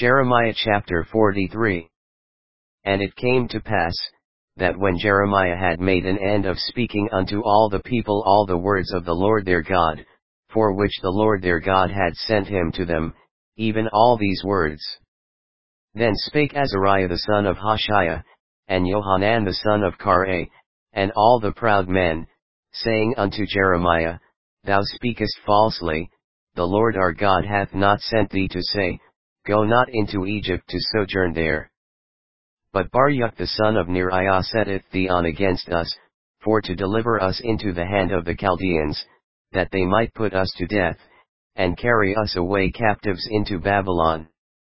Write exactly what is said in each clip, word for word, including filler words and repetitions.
Jeremiah chapter forty-three. And it came to pass, that when Jeremiah had made an end of speaking unto all the people all the words of the Lord their God, for which the Lord their God had sent him to them, even all these words. Then spake Azariah the son of Hoshaiah, and Johanan the son of Kareah, and all the proud men, saying unto Jeremiah, Thou speakest falsely, the Lord our God hath not sent thee to say, Go not into Egypt to sojourn there. But Baruch the son of Neriah setteth thee on against us, for to deliver us into the hand of the Chaldeans, that they might put us to death, and carry us away captives into Babylon.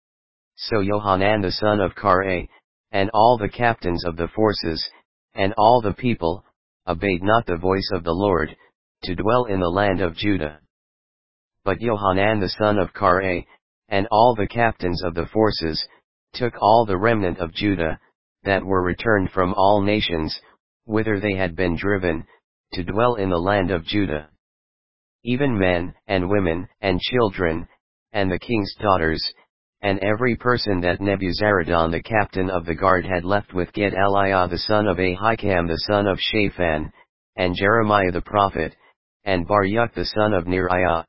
So Johanan the son of Kareah, and all the captains of the forces, and all the people, obeyed not the voice of the Lord, to dwell in the land of Judah. But Johanan the son of Kareah, and all the captains of the forces, took all the remnant of Judah, that were returned from all nations, whither they had been driven, to dwell in the land of Judah. Even men, and women, and children, and the king's daughters, and every person that Nebuzaradan the captain of the guard had left with Gedaliah the son of Ahikam the son of Shaphan, and Jeremiah the prophet, and Baruch the son of Neriah.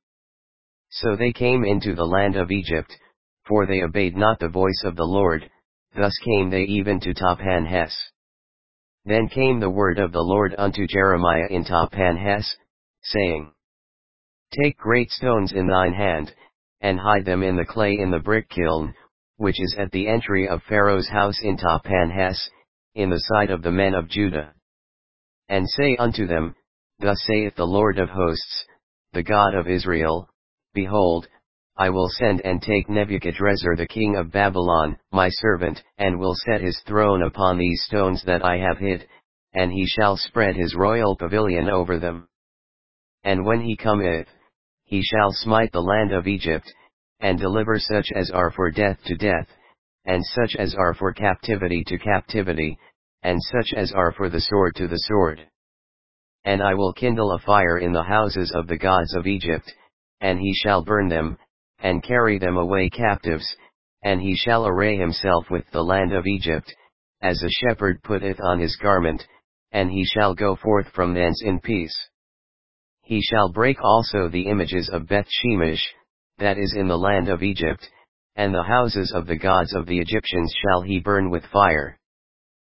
So they came into the land of Egypt, for they obeyed not the voice of the Lord, thus came they even to Tahpanhes. Then came the word of the Lord unto Jeremiah in Tahpanhes, saying, Take great stones in thine hand, and hide them in the clay in the brick kiln, which is at the entry of Pharaoh's house in Tahpanhes, in the sight of the men of Judah. And say unto them, Thus saith the Lord of hosts, the God of Israel, Behold, I will send and take Nebuchadrezzar the king of Babylon, my servant, and will set his throne upon these stones that I have hid, and he shall spread his royal pavilion over them. And when he cometh, he shall smite the land of Egypt, and deliver such as are for death to death, and such as are for captivity to captivity, and such as are for the sword to the sword. And I will kindle a fire in the houses of the gods of Egypt, and he shall burn them, and carry them away captives, and he shall array himself with the land of Egypt, as a shepherd putteth on his garment, and he shall go forth from thence in peace. He shall break also the images of Beth Shemesh, that is in the land of Egypt, and the houses of the gods of the Egyptians shall he burn with fire.